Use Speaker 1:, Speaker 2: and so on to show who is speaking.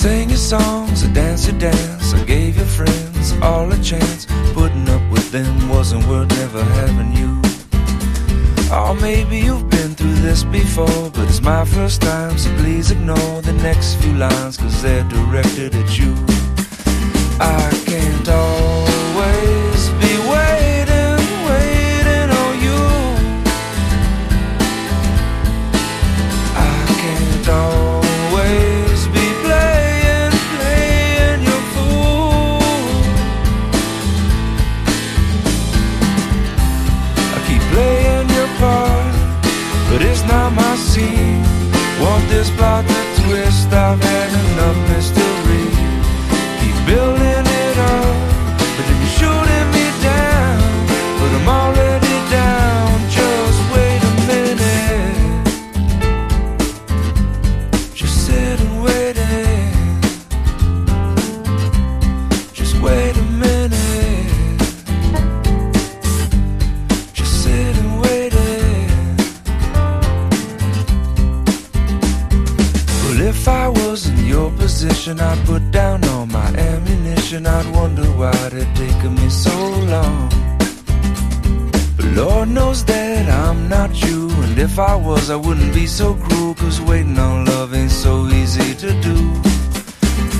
Speaker 1: sang your songs, I danced your dance, I gave your friends all a chance. Putting up with them wasn't worth never having you. Or maybe you've been through this before, but it's my first time, so please ignore the next few lines, cause they're directed at you. I can't always be waiting on you. I can't always be playing your fool. I keep playing your part, but it's not my scene. Want this plot to twist, I've had enough mystery. Keep building it up, but then you're shooting me down. But I'm already down, just wait a minute. Just sit and wait it. Just wait a minute. Just sit and wait it. Well, if I was in your position, I'd put down all my ammunition. I'd wonder why it taken me so long. But Lord knows that I'm not you, and if I was, I wouldn't be so cruel, cause waiting on love ain't so easy to do.